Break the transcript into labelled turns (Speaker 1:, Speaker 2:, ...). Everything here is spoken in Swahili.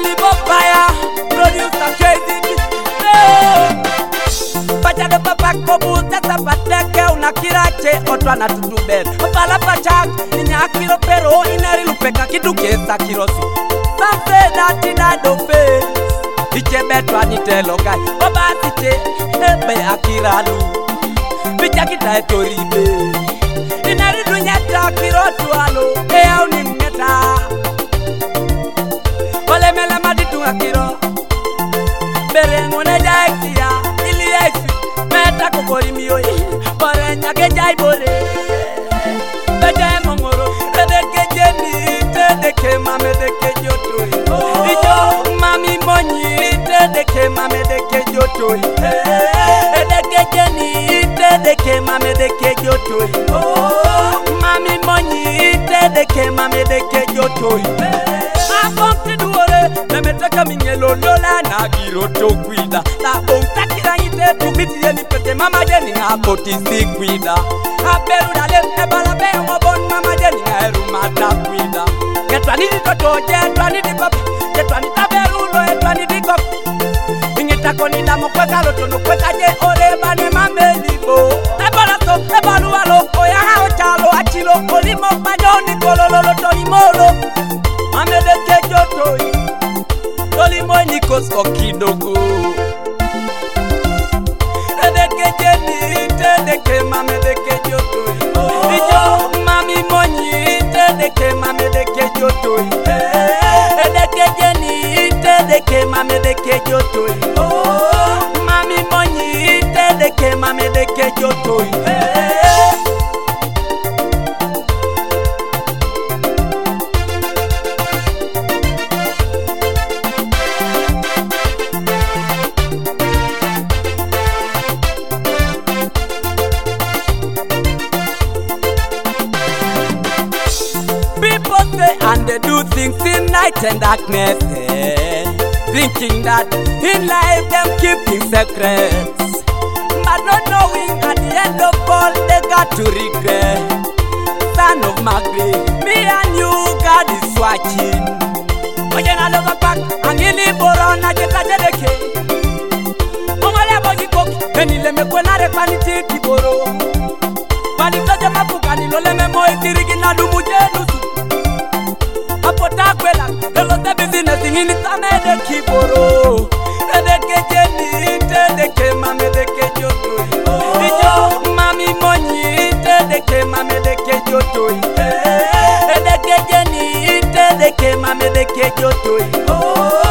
Speaker 1: Andy Bopaya, producer crazy. Pacha de papa kobu tata pateke unakirache otwana tutubet. Opala pachak inyakiro pero inari lupeka kidukesa kirosu. Some say that in I don't face. Iche betwa nitelo kai. Oba tiche ebe akiralu. Bicha kita etoribe. Inari dunyeta kirotu alo. Ea unimeta. Ole mele maditu akiro. Berengone jaikia. Ili eksi. Meta kokori miyoye. Bore nyake jai bole. Beja mongoro. Redeke jeni. Tedeke mame deke jotoi. Ijo mami monyi. Tedeke mame deke jotoi. Edeke jeni. Tedeke mame deke jotoi. Mami monyi. Tedeke mame deke jotoi. Aponte duore. Nemetaka minyelo lola na giroto kwida. La onta kirangite tubiti yeni pete mama jeni nga poti si kwida. Aberu dale ebala be ngobon mama jeni nga erumata kwida. Getwa nidi toto jetwa nidi papa. Getwa nita berulo etwa nidi kop. Ingita konida mokweka loto no kweka je ore bane mamelibo. Ebola so ebalu alo oya hao chalo achilo olimo majoni kololo tolimolo. Amedeke jotoi. Olimo nikosko kidogo. Edeke jeni tedeke mamedeke jotoi. Ijo mami monyi tedeke mamedeke jotoi. Edeke jeni tedeke mamedeke jotoi. Mami monyi tedeke mamedeke jotoi. And they do things in night and darkness, thinking that in life them keeping secrets, but not knowing at the end of all they got to regret. Son of Magri, me and you, God is watching. Oye na lova back, angili borona jeta jedeke. Omale bogi koki, enile mekwena repaniti kiboro. Bali kaje mapuka nilole memo itirigi na dumu jenusu. Apota kwela, elo te business ingini tamede kiboro. Edeke jeni, tedeke mamedeke jotoi. Ijo mami monyi, tedeke mamedeke jotoi. Edeke jeni, tedeke mamedeke jotoi.